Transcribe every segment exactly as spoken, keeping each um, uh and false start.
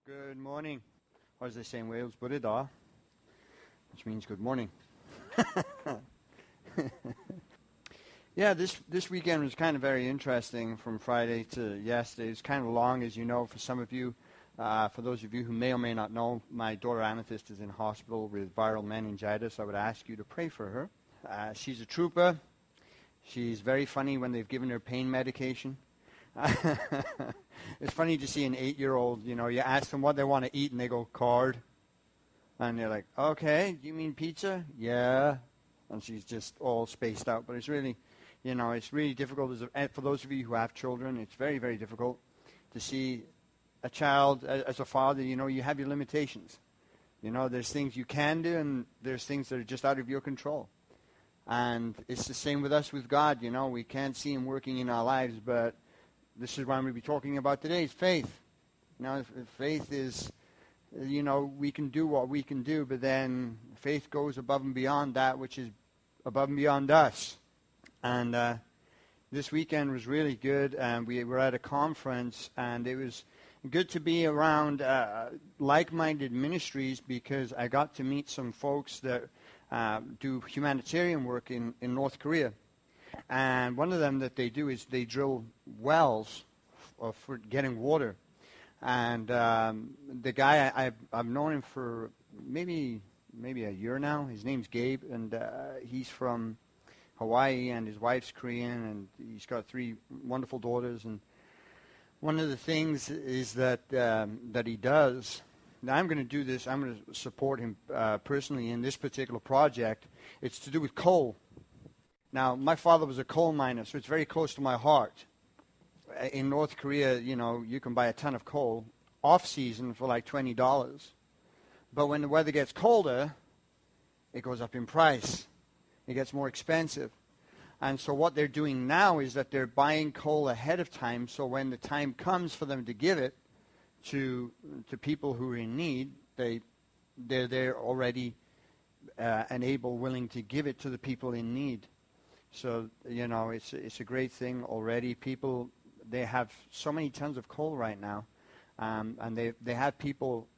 Good morning. Or as they say in Wales, Bore da, which means good morning. Yeah, this this weekend was kind of very interesting from Friday to yesterday. It's kind of long, as you know, for some of you. Uh, for those of you who may or may not know, my daughter Amethyst is in hospital with viral meningitis. I would ask you to pray for her. Uh, she's a trooper. She's very funny when they've given her pain medication. It's funny to see an eight-year-old, you know, you ask them what they want to eat, and they go, card. And they're like, okay, do you mean pizza? Yeah. And she's just all spaced out. But it's really, you know, it's really difficult. As a, for those of you who have children, it's very, very difficult to see a child. As a father, you know, you have your limitations. You know, there's things you can do, and there's things that are just out of your control. And it's the same with us with God, you know. We can't see Him working in our lives, but this is what I'm going to be talking about today, is faith. You know, faith is, you know, we can do what we can do, but then faith goes above and beyond that which is above and beyond us. And uh, this weekend was really good, and we were at a conference, and it was good to be around uh, like-minded ministries, because I got to meet some folks that uh, do humanitarian work in, in North Korea. And one of them that they do is they drill wells f- for getting water. And um, the guy, I, I've, I've known him for maybe maybe a year now. His name's Gabe, and uh, he's from Hawaii, and his wife's Korean, and he's got three wonderful daughters. And one of the things is that um, that he does, now I'm going to do this, I'm going to support him uh, personally in this particular project. It's to do with coal. Now, my father was a coal miner, so it's very close to my heart. In North Korea, you know, you can buy a ton of coal off-season for like twenty dollars. But when the weather gets colder, it goes up in price. It gets more expensive. And so what they're doing now is that they're buying coal ahead of time, so when the time comes for them to give it to to people who are in need, they, they're, they're already uh, and able, willing to give it to the people in need. So, you know, it's it's a great thing already. People, they have so many tons of coal right now, um, and they they have people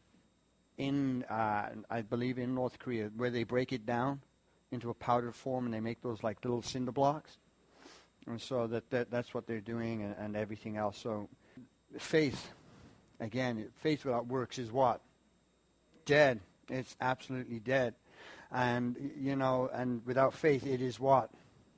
in, uh, I believe, in North Korea, where they break it down into a powdered form, and they make those like little cinder blocks. And so that, that that's what they're doing, and, and everything else. So faith, again, faith without works is what? Dead. It's absolutely dead. And, you know, and without faith, it is what?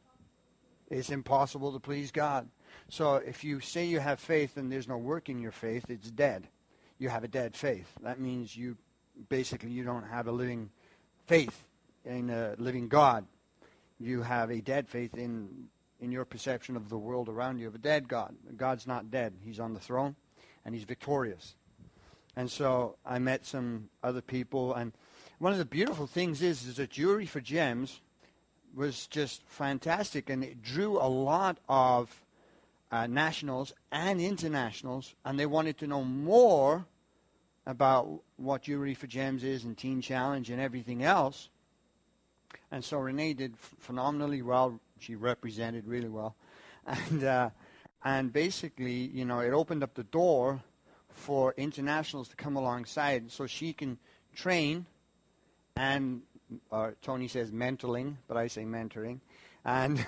It's impossible to please God. So if you say you have faith and there's no work in your faith, it's dead. You have a dead faith. That means you basically you don't have a living faith in a living God. You have a dead faith in in your perception of the world around you, of a dead God. God's not dead. He's on the throne, and He's victorious. And so I met some other people, and one of the beautiful things is, is that Jewelry for Gems was just fantastic, and it drew a lot of uh, nationals and internationals, and they wanted to know more about what Jewelry for Gems is, and Teen Challenge and everything else. And so Renee did f- phenomenally well. She represented really well, and uh, and basically, you know, it opened up the door for internationals to come alongside, so she can train and. Uh, Tony says mentoring, but I say mentoring, and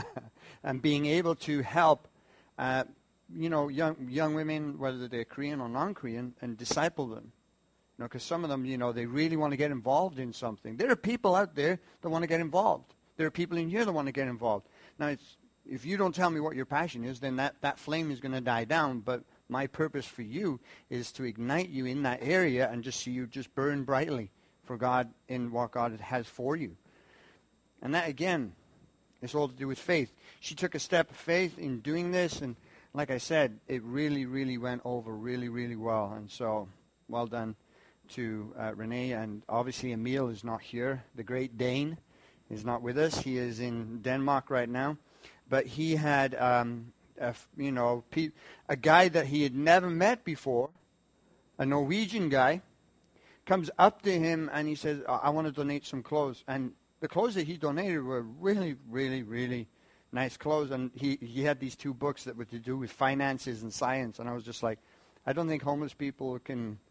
and being able to help, uh, you know, young young women, whether they're Korean or non-Korean, and disciple them. You know, because some of them, you know, they really want to get involved in something. There are people out there that want to get involved. There are people in here that want to get involved. Now, it's, if you don't tell me what your passion is, then that, that flame is going to die down. But my purpose for you is to ignite you in that area and just see you just burn brightly for God in what God has for you. And that, again, is all to do with faith. She took a step of faith in doing this, and like I said, it really, really went over really, really well. And so, well done to uh, Renee. And obviously Emil is not here. The Great Dane is not with us. He is in Denmark right now. But he had, um, a, you know, pe- a guy that he had never met before, a Norwegian guy, comes up to him and he says, I, I want to donate some clothes. And the clothes that he donated were really, really, really nice clothes. And he, he had these two books that were to do with finances and science. And I was just like, I don't think homeless people can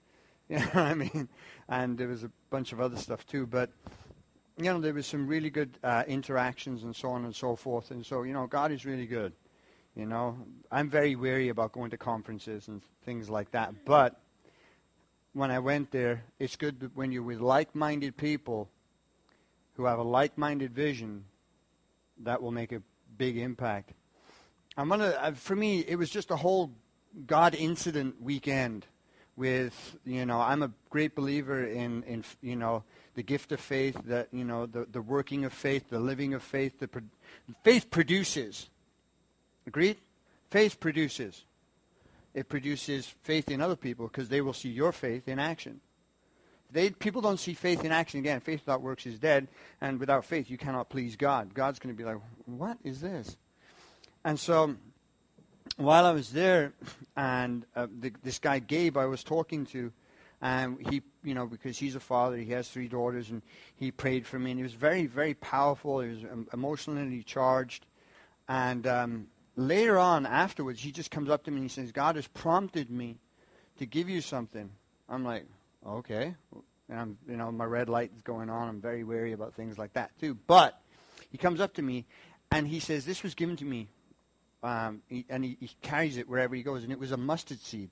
You know what I mean? And there was a bunch of other stuff too. But, you know, there was some really good uh, interactions and so on and so forth. And so, you know, God is really good. You know, I'm very wary about going to conferences and things like that. But when I went there, it's good that when you're with like-minded people who have a like-minded vision, that will make a big impact. I'm gonna, uh, for me, it was just a whole God incident weekend with, you know, I'm a great believer in, in you know, the gift of faith, that, you know, the, the working of faith, the living of faith. The pro- faith produces. Agreed? Faith produces. It produces faith in other people because they will see your faith in action. They, people don't see faith in action. Again, faith without works is dead, and without faith you cannot please God. God's going to be like, what is this? And so while I was there, and uh, the, this guy Gabe I was talking to, and he, you know, because he's a father, he has three daughters, and he prayed for me, and he was very, very powerful. He was um, emotionally charged, and um, later on, afterwards, he just comes up to me and he says, God has prompted me to give you something. I'm like, okay. And I'm, you know, my red light is going on. I'm very wary about things like that too. But he comes up to me and he says, this was given to me. Um, he, and he, he carries it wherever he goes. And it was a mustard seed.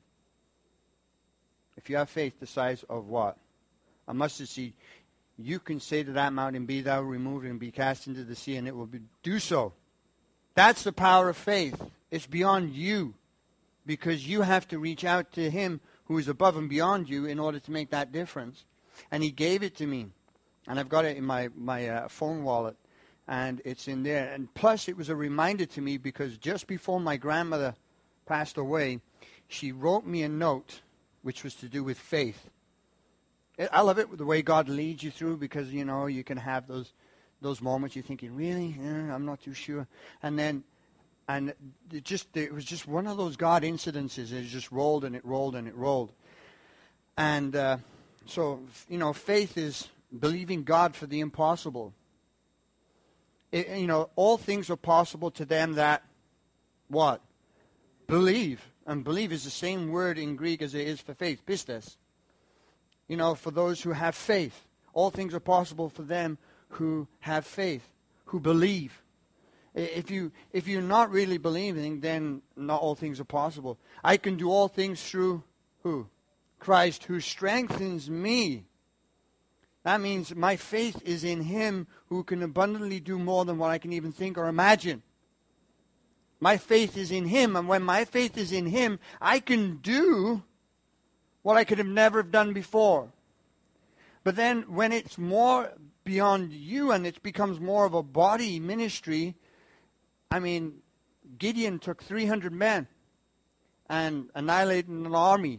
If you have faith the size of what? A mustard seed. You can say to that mountain, be thou removed and be cast into the sea, and it will be, do so. That's the power of faith. It's beyond you, because you have to reach out to him who is above and beyond you in order to make that difference. And he gave it to me. And I've got it in my, my uh, phone wallet. And it's in there. And plus, it was a reminder to me, because just before my grandmother passed away, she wrote me a note which was to do with faith. I love it, the way God leads you through, because, you know, you can have those those moments you're thinking, really? Yeah, I'm not too sure. And then, and it just it was just one of those God incidences. It just rolled and it rolled and it rolled. And uh, so, you know, faith is believing God for the impossible. It, you know, all things are possible to them that, what? Believe. And believe is the same word in Greek as it is for faith, pistis. You know, for those who have faith. All things are possible for them who have faith, who believe. If you if you're not really believing, then not all things are possible. I can do all things through who? Christ, who strengthens me. That means my faith is in him who can abundantly do more than what I can even think or imagine. My faith is in him, and when my faith is in him, I can do what I could have never have done before. But then when it's more beyond you and it becomes more of a body ministry, I mean, Gideon took three hundred men and annihilated an army.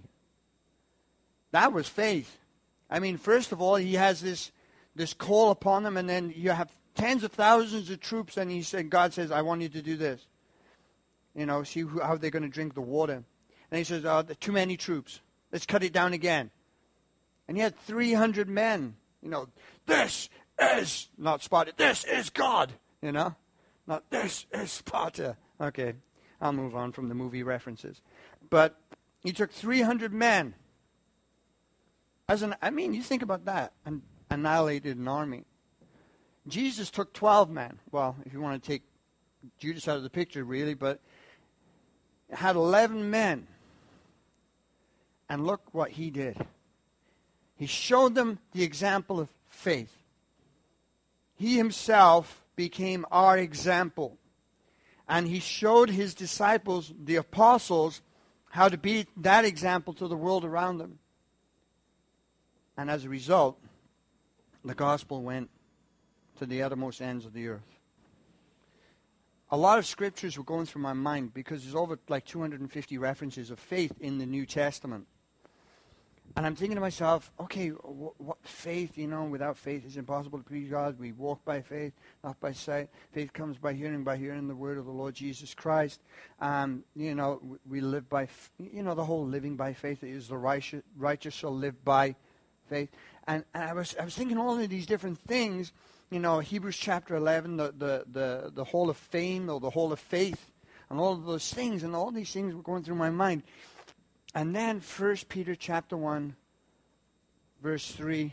That was faith. I mean, first of all, he has this this call upon them, and then you have tens of thousands of troops, and he said, God says, I want you to do this. You know, see who, how they're going to drink the water. And he says, oh, too many troops. Let's cut it down again. And he had three hundred men. You know, this is not Sparta. This is God. You know, not this is Sparta. Okay, I'll move on from the movie references. But he took three hundred men. As an, I mean, you think about that, and annihilated an army. Jesus took twelve men. Well, if you want to take Judas out of the picture, really, but had eleven men. And look what he did. He showed them the example of faith. He himself became our example. And he showed his disciples, the apostles, how to be that example to the world around them. And as a result, the gospel went to the uttermost ends of the earth. A lot of scriptures were going through my mind because there's over like two hundred fifty references of faith in the New Testament. And I'm thinking to myself, okay, wh- what faith, you know, without faith it's impossible to please God. We walk by faith, not by sight. Faith comes by hearing, by hearing the word of the Lord Jesus Christ. Um, you know, we live by, f- you know, the whole living by faith is the righteous, righteous shall live by faith. And, and I was I was thinking all of these different things, you know, Hebrews chapter eleven, the, the, the, the hall of fame or the hall of faith, and all of those things, and all these things were going through my mind. And then First Peter chapter one, verse three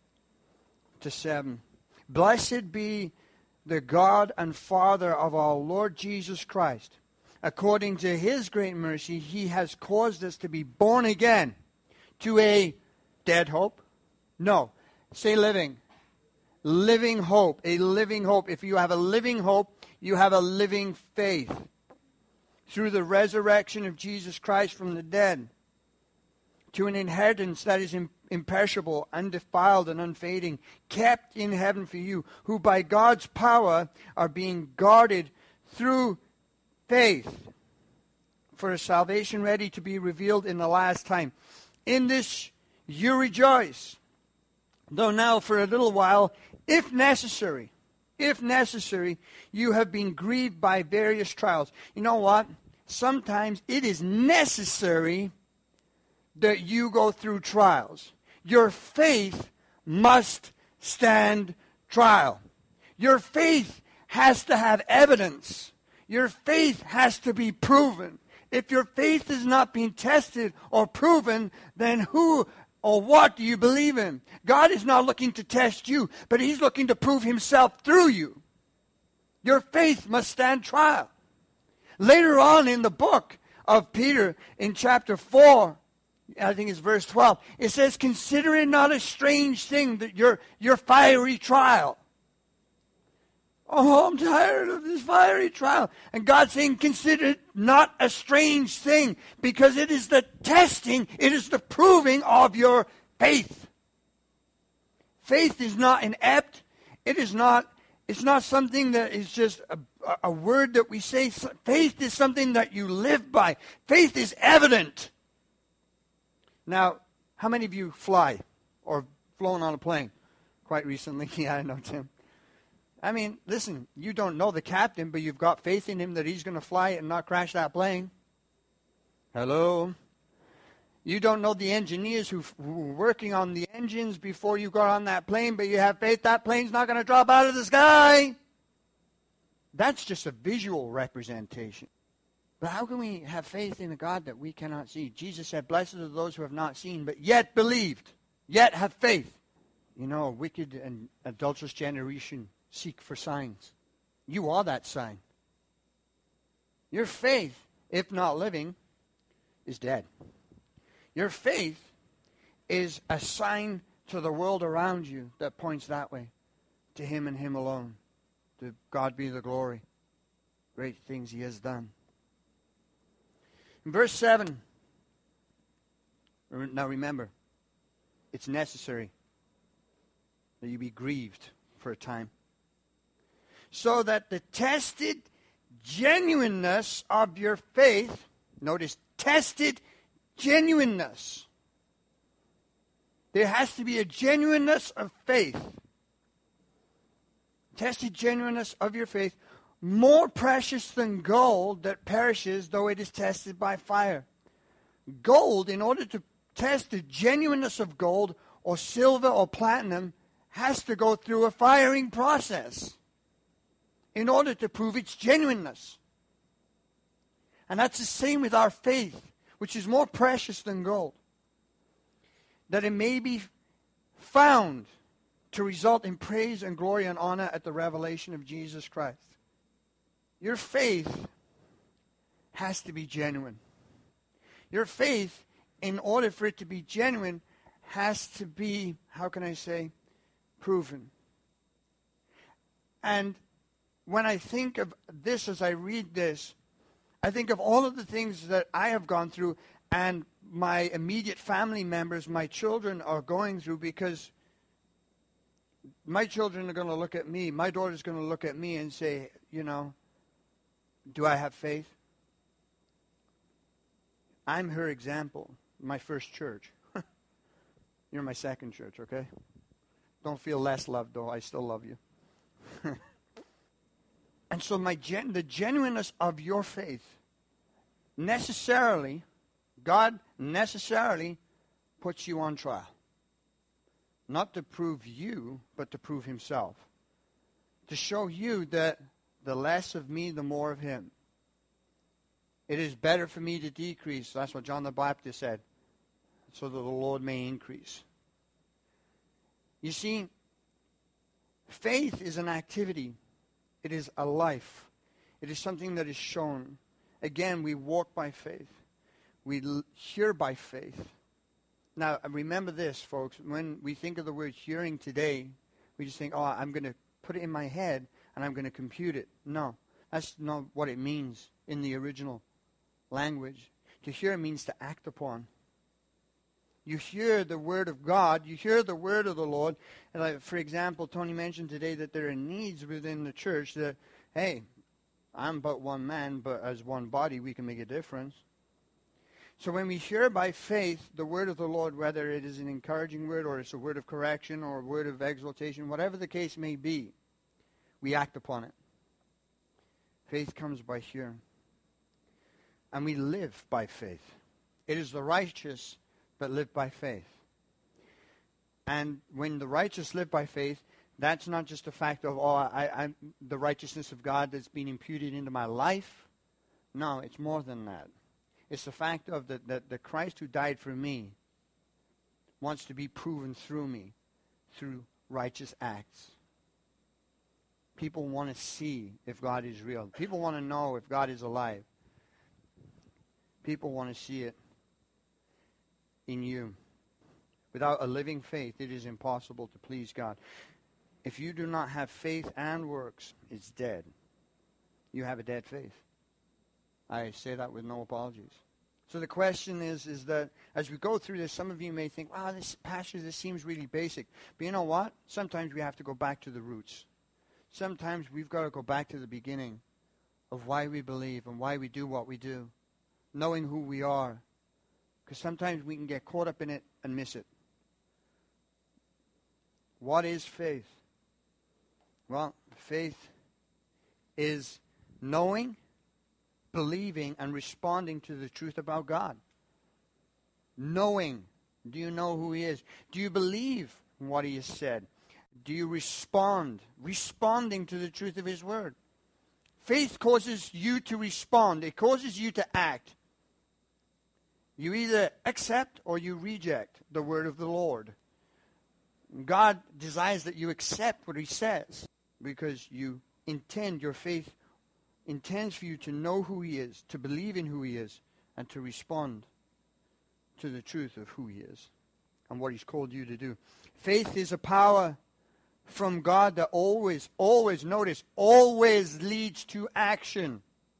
to seven. Blessed be the God and Father of our Lord Jesus Christ. According to his great mercy, he has caused us to be born again to a dead hope. No, say living. Living hope, a living hope. If you have a living hope, you have a living faith. Through the resurrection of Jesus Christ from the dead, to an inheritance that is imperishable, undefiled, and unfading, kept in heaven for you, who by God's power are being guarded through faith for a salvation ready to be revealed in the last time. In this you rejoice, though now for a little while, if necessary, if necessary, you have been grieved by various trials. You know what? Sometimes it is necessary that you go through trials. Your faith must stand trial. Your faith has to have evidence. Your faith has to be proven. If your faith is not being tested or proven, then who or what do you believe in? God is not looking to test you, but he's looking to prove himself through you. Your faith must stand trial. Later on in the book of Peter, in chapter four, I think it's verse twelve, it says, consider it not a strange thing that your, your fiery trial. Oh, I'm tired of this fiery trial. And God's saying, consider it not a strange thing, because it is the testing, it is the proving of your faith. Faith is not inept. It is not, it's not something that is just a, a word that we say. Faith is something that you live by. Faith is evident. Now, how many of you fly or flown on a plane quite recently? Yeah, I know, Tim. I mean, listen, you don't know the captain, but you've got faith in him that he's going to fly it and not crash that plane. Hello? You don't know the engineers who, who were working on the engines before you got on that plane, but you have faith that plane's not going to drop out of the sky. That's just a visual representation. But how can we have faith in a God that we cannot see? Jesus said, blessed are those who have not seen, but yet believed, yet have faith. You know, a wicked and adulterous generation seek for signs. You are that sign. Your faith, if not living, is dead. Your faith is a sign to the world around you that points that way, to him and him alone. To God be the glory. Great things he has done. In verse seven, now remember, it's necessary that you be grieved for a time, so that the tested genuineness of your faith, notice, tested genuineness. There has to be a genuineness of faith. Tested genuineness of your faith, more precious than gold that perishes, though it is tested by fire. Gold, in order to test the genuineness of gold or silver or platinum, has to go through a firing process in order to prove its genuineness. And that's the same with our faith, which is more precious than gold, that it may be found to result in praise and glory and honor at the revelation of Jesus Christ. Your faith has to be genuine. Your faith, in order for it to be genuine, has to be, how can I say, proven. And when I think of this, as I read this, I think of all of the things that I have gone through and my immediate family members, my children, are going through, because my children are going to look at me, my daughter's going to look at me and say, you know, do I have faith? I'm her example, my first church. You're my second church, okay? Don't feel less loved, though. I still love you. And so my gen- the genuineness of your faith necessarily, God necessarily puts you on trial. Not to prove you, but to prove himself. To show you that the less of me, the more of him. It is better for me to decrease. That's what John the Baptist said. So that the Lord may increase. You see, faith is an activity. It is a life. It is something that is shown. Again, we walk by faith. We l- hear by faith. Now, remember this, folks. When we think of the word hearing today, we just think, oh, I'm going to put it in my head and I'm going to compute it. No, that's not what it means in the original language. To hear means to act upon. You hear the word of God. You hear the word of the Lord. And like, for example, Tony mentioned today that there are needs within the church that, hey, I'm but one man, but as one body we can make a difference. So when we hear by faith the word of the Lord, whether it is an encouraging word or it's a word of correction or a word of exaltation, whatever the case may be, we act upon it. Faith comes by hearing. And we live by faith. It is the righteous that live by faith. And when the righteous live by faith, that's not just a fact of, oh, I, I'm the righteousness of God that's been imputed into my life. No, it's more than that. It's the fact of that the, the Christ who died for me wants to be proven through me, through righteous acts. People want to see if God is real. People want to know if God is alive. People want to see it in you. Without a living faith, it is impossible to please God. If you do not have faith and works, it's dead. You have a dead faith. I say that with no apologies. So the question is, is that as we go through this, some of you may think, wow, this pastor, this seems really basic. But you know what? Sometimes we have to go back to the roots. Sometimes we've got to go back to the beginning of why we believe and why we do what we do, knowing who we are. Because sometimes we can get caught up in it and miss it. What is faith? Well, faith is knowing, believing, and responding to the truth about God. Knowing. Do you know who He is? Do you believe what He has said? Do you respond? Responding to the truth of His Word. Faith causes you to respond. It causes you to act. You either accept or you reject the Word of the Lord. God desires that you accept what He says because you intend, your faith intends for you to know who He is, to believe in who He is, and to respond to the truth of who He is and what He's called you to do. Faith is a power from God that always, always, notice, always leads to action.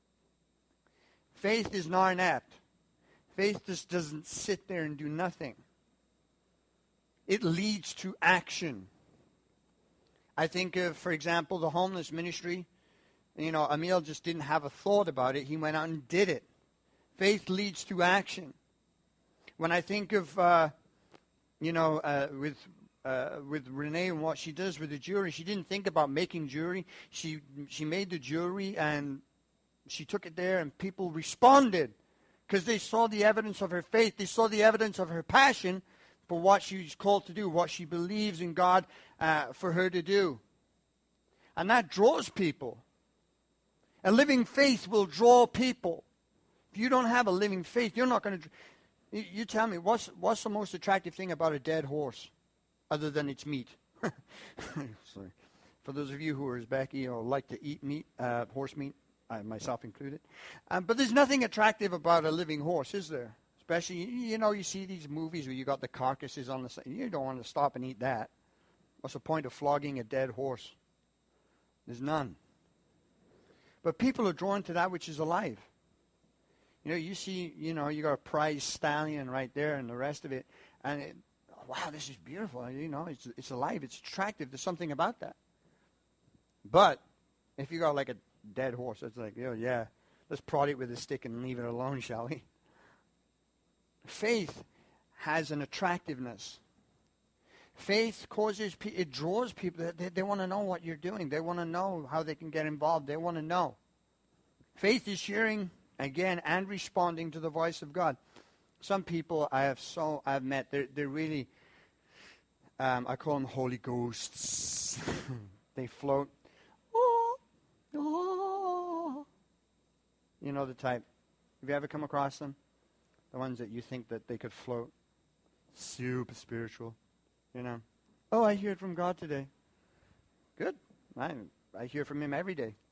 Faith is not inept. Faith just doesn't sit there and do nothing. It leads to action. I think of, for example, the homeless ministry. You know, Emil just didn't have a thought about it. He went out and did it. Faith leads to action. When I think of, uh, you know, uh, with uh, with Renee and what she does with the jewelry, she didn't think about making jewelry. She she made the jewelry and she took it there, and people responded because they saw the evidence of her faith. They saw the evidence of her passion for what she's called to do, what she believes in God uh, for her to do. And that draws people. A living faith will draw people. If you don't have a living faith, you're not going to... You, you tell me, what's, what's the most attractive thing about a dead horse other than its meat? Sorry. For those of you who are as Becky or like to eat meat, uh, horse meat, I myself included. Um, but there's nothing attractive about a living horse, is there? Especially, you know, you see these movies where you got the carcasses on the side. You don't want to stop and eat that. What's the point of flogging a dead horse? There's none. But people are drawn to that which is alive. You know, you see, you know, you got a prize stallion right there and the rest of it. And, it, oh, wow, this is beautiful. You know, it's it's alive. It's attractive. There's something about that. But if you got like a dead horse, it's like, oh, yeah, let's prod it with a stick and leave it alone, shall we? Faith has an attractiveness. Faith causes, it draws people. They, they want to know what you're doing. They want to know how they can get involved. They want to know. Faith is hearing, again, and responding to the voice of God. Some people I have so I've met, they're, they're really, um, I call them Holy Ghosts. They float. Oh, oh. You know the type. Have you ever come across them? The ones that you think that they could float. Super spiritual, you know. Oh, I hear from God today. Good. I, I hear from him every day.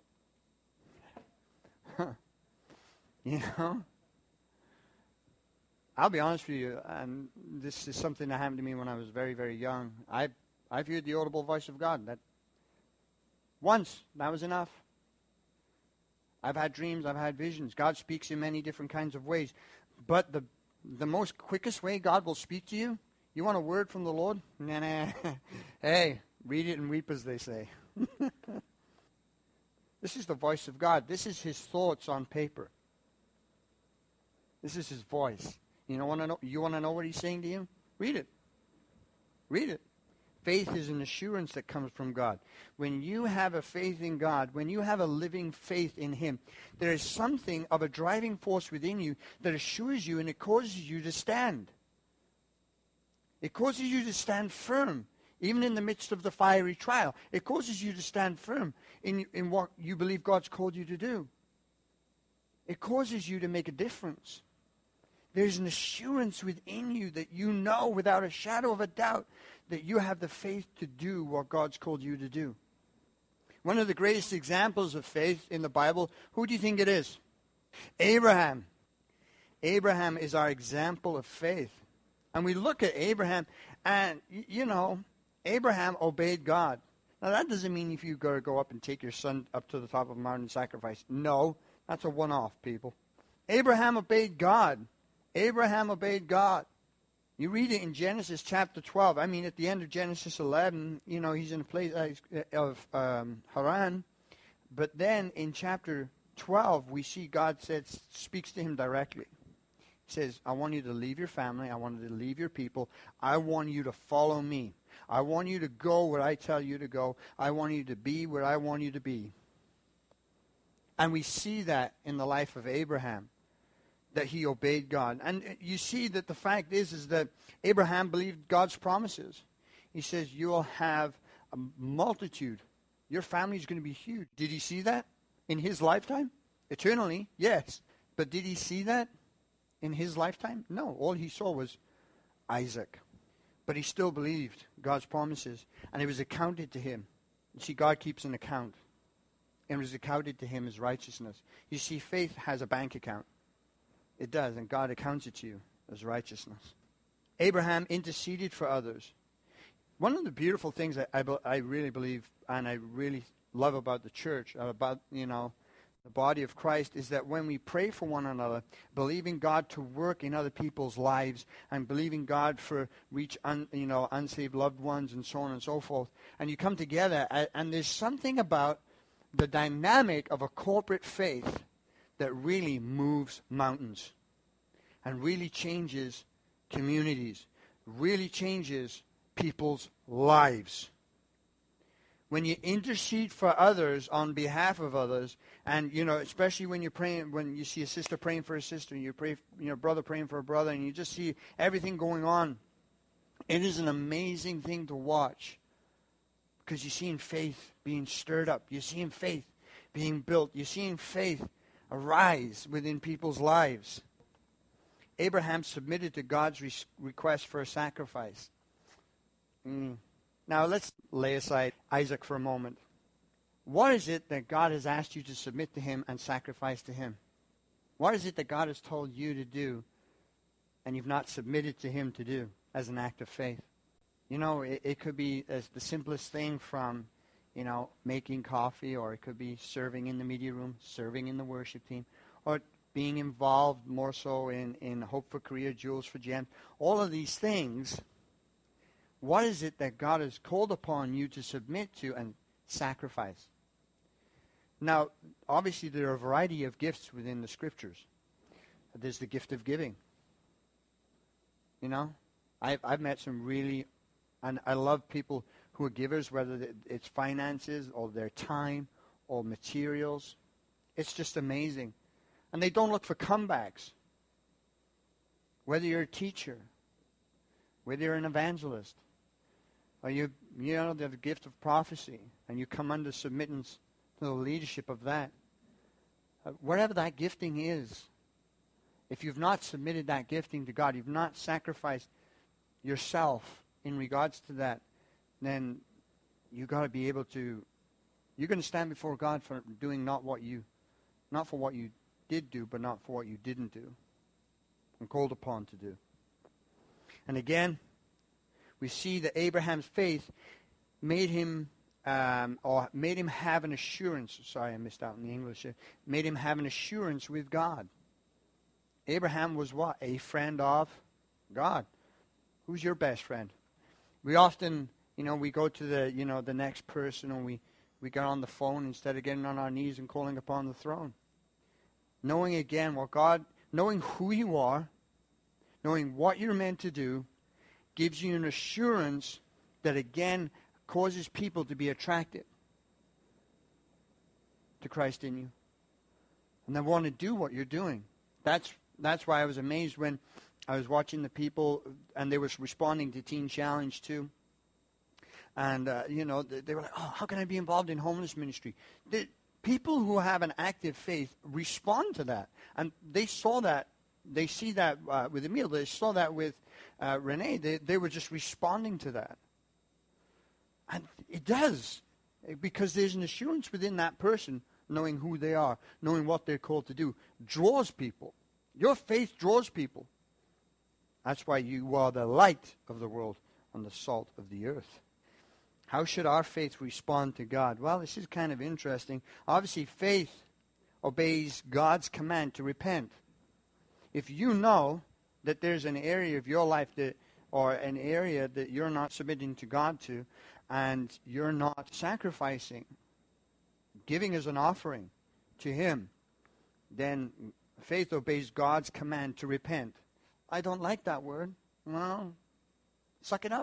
You know? I'll be honest with you, and this is something that happened to me when I was very, very young. I, I've heard the audible voice of God. That once, that was enough. I've had dreams, I've had visions. God speaks in many different kinds of ways. But the the most quickest way God will speak to you, you want a word from the Lord? Nah, nah. Hey, read it and weep, as they say. This is the voice of God. This is his thoughts on paper. This is his voice. You know, want to know, you want to know what he's saying to you? Read it. Read it. Faith is an assurance that comes from God. When you have a faith in God, when you have a living faith in him, there is something of a driving force within you that assures you, and it causes you to stand. It causes you to stand firm, even in the midst of the fiery trial. It causes you to stand firm in, in what you believe God's called you to do. It causes you to make a difference. There's an assurance within you that you know without a shadow of a doubt that you have the faith to do what God's called you to do. One of the greatest examples of faith in the Bible, who do you think it is? Abraham. Abraham is our example of faith. And we look at Abraham, and, you know, Abraham obeyed God. Now, that doesn't mean if you got to go up and take your son up to the top of a mountain and sacrifice. No, that's a one-off, people. Abraham obeyed God. Abraham obeyed God. You read it in Genesis chapter twelve. I mean, at the end of Genesis eleven, you know, he's in a place of um, Haran. But then in chapter twelve, we see God says, speaks to him directly. He says, I want you to leave your family. I want you to leave your people. I want you to follow me. I want you to go where I tell you to go. I want you to be where I want you to be. And we see that in the life of Abraham, that he obeyed God. And you see that the fact is, is that Abraham believed God's promises. He says, you'll have a multitude. Your family is going to be huge. Did he see that in his lifetime? Eternally, yes. But did he see that in his lifetime? No. All he saw was Isaac. But he still believed God's promises. And it was accounted to him. You see, God keeps an account. And it was accounted to him as righteousness. You see, faith has a bank account. It does, and God accounts it to you as righteousness. Abraham interceded for others. One of the beautiful things I, I, I really believe and I really love about the church, about, you know, the body of Christ, is that when we pray for one another, believing God to work in other people's lives and believing God for reach un, you know, unsaved loved ones and so on and so forth, and you come together, and there's something about the dynamic of a corporate faith that really moves mountains and really changes communities, really changes people's lives. When you intercede for others on behalf of others, and, you know, especially when you're praying, when you see a sister praying for a sister, you pray, you know, brother praying for a brother, and you just see everything going on, it is an amazing thing to watch, because you're seeing faith being stirred up. You're seeing faith being built. You're seeing faith arise within people's lives. Abraham submitted to God's re- request for a sacrifice. Mm. Now let's lay aside Isaac for a moment. What is it that God has asked you to submit to him and sacrifice to him? What is it that God has told you to do and you've not submitted to him to do as an act of faith? You know, it, it could be as the simplest thing from, you know, making coffee, or it could be serving in the media room, serving in the worship team, or being involved more so in, in Hope for Korea, Jewels for Gems. All of these things, what is it that God has called upon you to submit to and sacrifice? Now, obviously there are a variety of gifts within the Scriptures. There's the gift of giving. You know, I've, I've met some really, and I love people who are givers, whether it's finances or their time or materials. It's just amazing. And they don't look for comebacks. Whether you're a teacher, whether you're an evangelist, or you, you know, the gift of prophecy, and you come under submittance to the leadership of that, uh, whatever that gifting is, if you've not submitted that gifting to God, you've not sacrificed yourself in regards to that, then you got to be able to, you're going to stand before God for doing not what you, not for what you did do, but not for what you didn't do and called upon to do. And again, we see that Abraham's faith made him, um, or made him have an assurance. Sorry, I missed out in the English. Made him have an assurance with God. Abraham was what? A friend of God. Who's your best friend? We often, you know, we go to the, you know, the next person, and we, we get on the phone instead of getting on our knees and calling upon the throne. Knowing again what God, knowing who you are, knowing what you're meant to do, gives you an assurance that again causes people to be attracted to Christ in you. And they want to do what you're doing. That's that's why I was amazed when I was watching the people, and they were responding to Teen Challenge too. And, uh, you know, they, they were like, oh, how can I be involved in homeless ministry? The people who have an active faith respond to that. And they saw that. They see that uh, with Emil. They saw that with uh, Renee. They, they were just responding to that. And it does. Because there's an assurance within that person, knowing who they are, knowing what they're called to do, draws people. Your faith draws people. That's why you are the light of the world and the salt of the earth. How should our faith respond to God? Well, this is kind of interesting. Obviously, faith obeys God's command to repent. If you know that there's an area of your life that, or an area that you're not submitting to God to, and you're not sacrificing, giving as an offering to Him, then faith obeys God's command to repent. I don't like that word. Well, suck it up.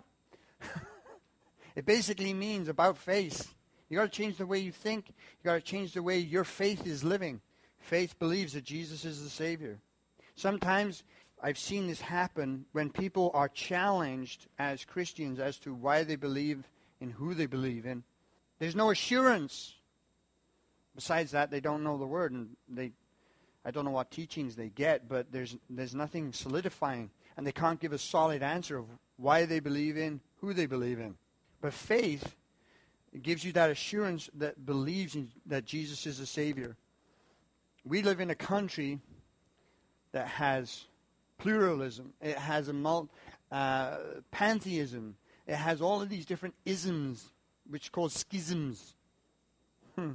It basically means about face. You got to change the way you think. You got to change the way your faith is living. Faith believes that Jesus is the Savior. Sometimes I've seen this happen when people are challenged as Christians as to why they believe in who they believe in. There's no assurance. Besides that, they don't know the Word, and they, I don't know what teachings they get, but there's there's nothing solidifying, and they can't give a solid answer of why they believe in who they believe in. But faith, it gives you that assurance that believes in, that Jesus is the Savior. We live in a country that has pluralism. It has a mul- uh, pantheism. It has all of these different isms, which are called schisms. Hmm.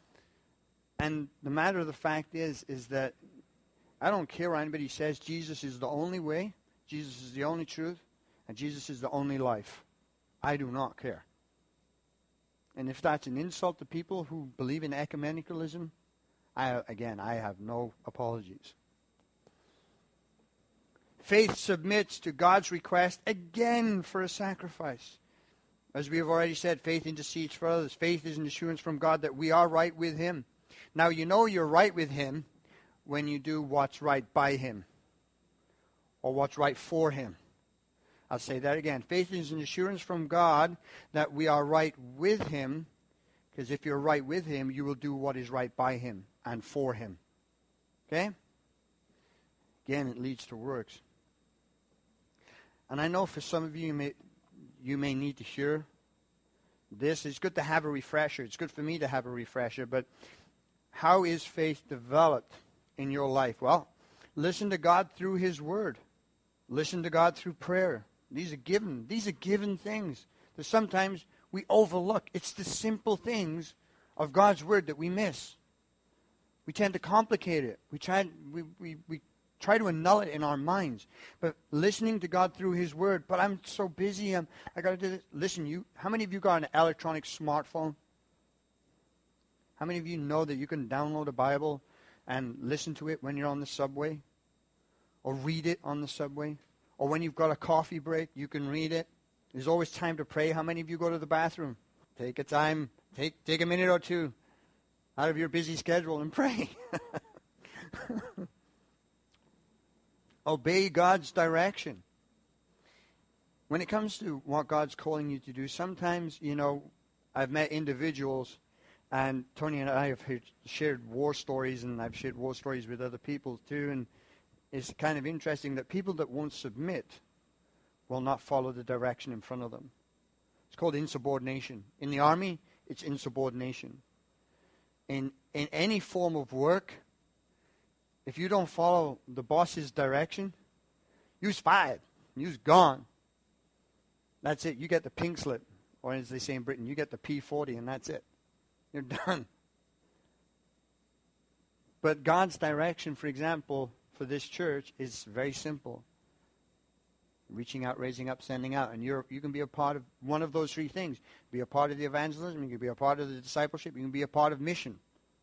And the matter of the fact is, is that I don't care what anybody says. Jesus is the only way. Jesus is the only truth. And Jesus is the only life. I do not care. And if that's an insult to people who believe in ecumenicalism, I, again, I have no apologies. Faith submits to God's request again for a sacrifice. As we have already said, faith intercedes for others. Faith is an assurance from God that we are right with Him. Now, you know you're right with Him when you do what's right by Him, or what's right for Him. I'll say that again. Faith is an assurance from God that we are right with Him, because if you're right with Him, you will do what is right by Him and for Him. Okay? Again, it leads to works. And I know for some of you, you may, you may need to hear this. It's good to have a refresher. It's good for me to have a refresher. But how is faith developed in your life? Well, listen to God through His Word. Listen to God through prayer. These are given. These are given things that sometimes we overlook. It's the simple things of God's Word that we miss. We tend to complicate it. We try, we, we, we try to annul it in our minds. But listening to God through His Word, but I'm so busy, I'm, I got to do this. Listen, you. How many of you got an electronic smartphone? How many of you know that you can download a Bible and listen to it when you're on the subway? Or read it on the subway? Or when you've got a coffee break, you can read it. There's always time to pray. How many of you go to the bathroom? Take a time. Take, take a minute or two out of your busy schedule and pray. Obey God's direction. When it comes to what God's calling you to do, sometimes, you know, I've met individuals, and Tony and I have shared war stories, and I've shared war stories with other people too, and it's kind of interesting that people that won't submit will not follow the direction in front of them. called insubordination. In the army, it's insubordination. In in any form of work, if you don't follow the boss's direction, you're fired. You're gone. That's it. You get the pink slip. Or as they say in Britain, you get the P forty and that's it. You're done. But God's direction, for example, for this church is very simple. Reaching out, raising up, sending out. And you're, you can be a part of one of those three things. Be a part of the evangelism. You can be a part of the discipleship. You can be a part of mission.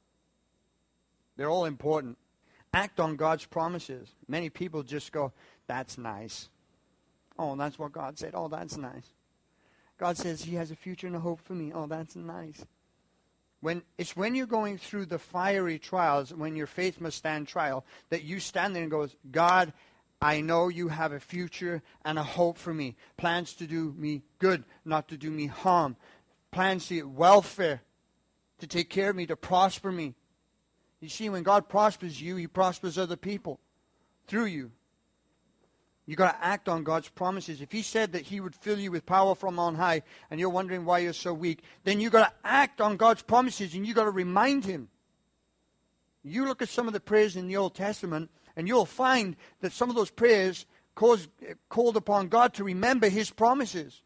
They're all important. Act on God's promises. Many people just go, that's nice. Oh, that's what God said. Oh, that's nice. God says he has a future and a hope for me. Oh, that's nice. When it's when you're going through the fiery trials, when your faith must stand trial, that you stand there and goes, God, I know you have a future and a hope for me. Plans to do me good, not to do me harm. Plans to get welfare, to take care of me, to prosper me. You see, when God prospers you, he prospers other people through you. You've got to act on God's promises. If he said that he would fill you with power from on high, and you're wondering why you're so weak, then you've got to act on God's promises, and you've got to remind him. You look at some of the prayers in the Old Testament, and you'll find that some of those prayers caused, called upon God to remember his promises.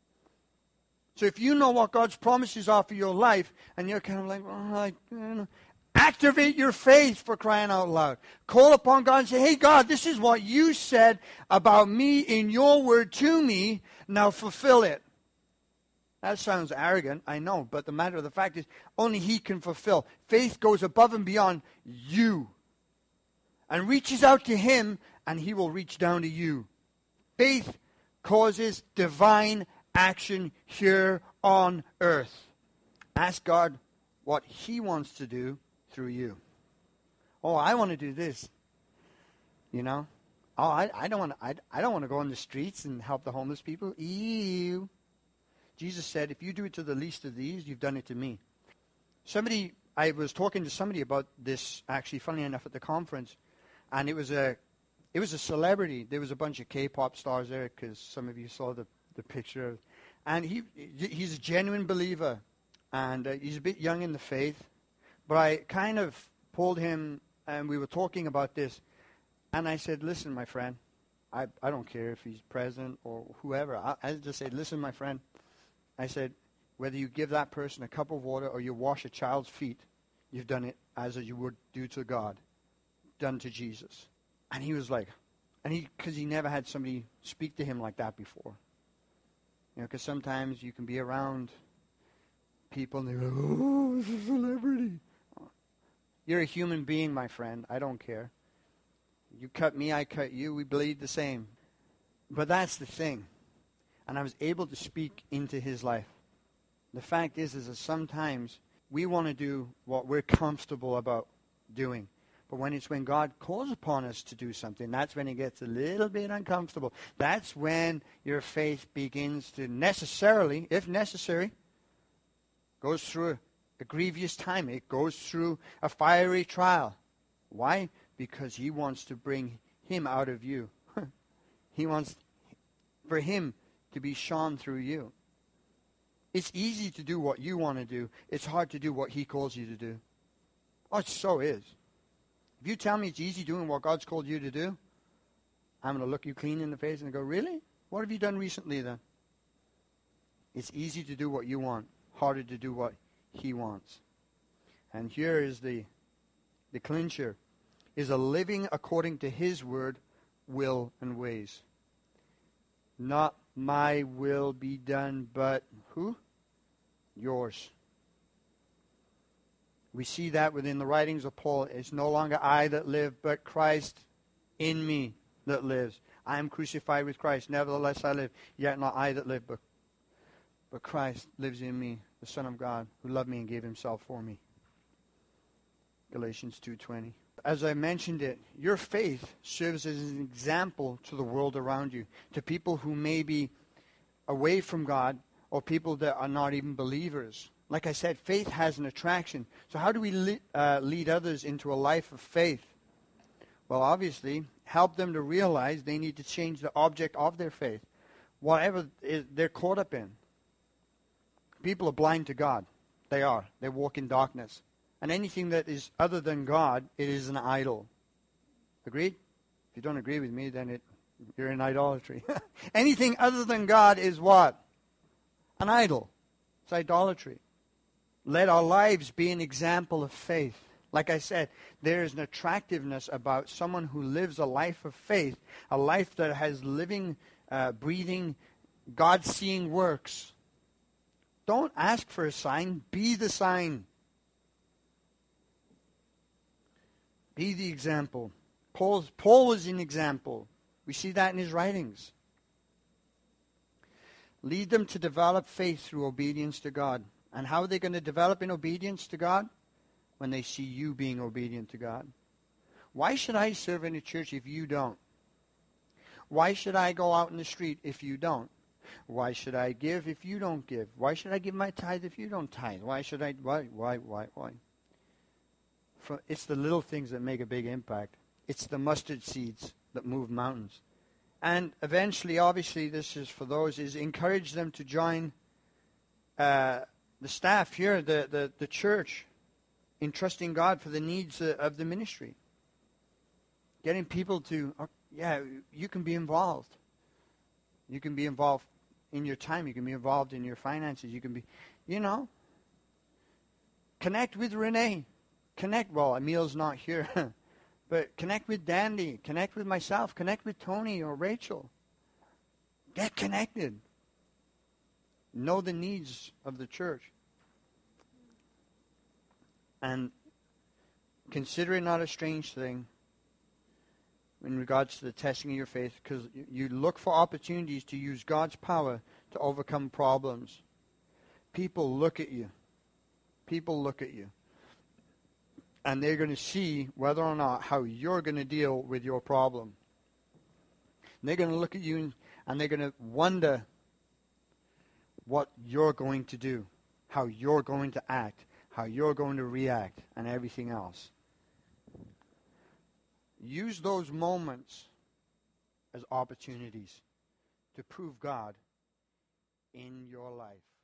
So if you know what God's promises are for your life, and you're kind of like, oh, I, you know, activate your faith, for crying out loud. Call upon God and say, hey, God, this is what you said about me in your word to me. Now fulfill it. That sounds arrogant, I know, but the matter of the fact is, only he can fulfill. Faith goes above and beyond you and reaches out to him, and he will reach down to you. Faith causes divine action here on earth. Ask God what he wants to do through you. Oh, I want to do this. You know? Oh, I, I don't want to I, I don't want to go on the streets and help the homeless people. Ew. Jesus said, if you do it to the least of these, you've done it to me. Somebody, I was talking to somebody about this, actually, funnily enough, at the conference, and it was a it was a celebrity. There was a bunch of K-pop stars there, because some of you saw the, the picture. And he he's a genuine believer, and uh, he's a bit young in the faith. But I kind of pulled him, and we were talking about this, and I said, listen, my friend, I, I don't care if he's president or whoever. I, I just said, listen, my friend, I said, whether you give that person a cup of water or you wash a child's feet, you've done it as you would do to God, done to Jesus. And he was like, and he, because he never had somebody speak to him like that before. You know, because sometimes you can be around people and they're like, oh, it's a celebrity. You're a human being, my friend. I don't care. You cut me, I cut you. We bleed the same. But that's the thing. And I was able to speak into his life. The fact is, is that sometimes we want to do what we're comfortable about doing. But when it's when God calls upon us to do something, that's when it gets a little bit uncomfortable. That's when your faith begins to necessarily, if necessary, goes through a, a grievous time. It goes through a fiery trial. Why? Because he wants to bring him out of you. He wants for him to be shone through you. It's easy to do what you want to do. It's hard to do what he calls you to do. Oh, it so is. If you tell me it's easy doing what God's called you to do, I'm going to look you clean in the face and go, really? What have you done recently then? It's easy to do what you want, harder to do what he wants. And here is the, the clincher, is a living according to his word, will, and ways. Not my will be done, but who? Yours. We see that within the writings of Paul. It's no longer I that live, but Christ in me that lives. I am crucified with Christ. Nevertheless I live. Yet not I that live, but, but Christ lives in me, the Son of God, who loved me and gave himself for me. Galatians two twenty. As I mentioned it, your faith serves as an example to the world around you, to people who may be away from God or people that are not even believers. Like I said, faith has an attraction. So how do we le- uh, lead others into a life of faith? Well, obviously, help them to realize they need to change the object of their faith, whatever they're caught up in. people are blind to God. They are. They walk in darkness. And anything that is other than God, it is an idol. Agreed? If you don't agree with me, then it, you're in idolatry. Anything other than God is what? An idol. It's idolatry. Let our lives be an example of faith. Like I said, there is an attractiveness about someone who lives a life of faith, a life that has living, uh, breathing, God-seeing works. Don't ask for a sign. Be the sign. Be the example. Paul's, Paul was an example. We see that in his writings. Lead them to develop faith through obedience to God. And how are they going to develop in obedience to God? When they see you being obedient to God. Why should I serve in a church if you don't? Why should I go out in the street if you don't? Why should I give if you don't give? Why should I give my tithe if you don't tithe? Why should I? Why? Why? Why? Why? For, it's the little things that make a big impact. It's the mustard seeds that move mountains. And eventually, obviously, this is for those, is encourage them to join uh, the staff here, the, the, the church, in trusting God for the needs uh, of the ministry. Getting people to, uh, yeah, you can be involved. You can be involved in your time. You can be involved in your finances. You can be, you know, connect with Renee. Connect, well, Emil's not here. But connect with Dandy. Connect with myself. Connect with Tony or Rachel. Get connected. Know the needs of the church. And consider it not a strange thing in regards to the testing of your faith, because you look for opportunities to use God's power to overcome problems. People look at you. People look at you. And they're going to see whether or not how you're going to deal with your problem. And they're going to look at you and, and they're going to wonder what you're going to do, how you're going to act, how you're going to react, and everything else. Use those moments as opportunities to prove God in your life.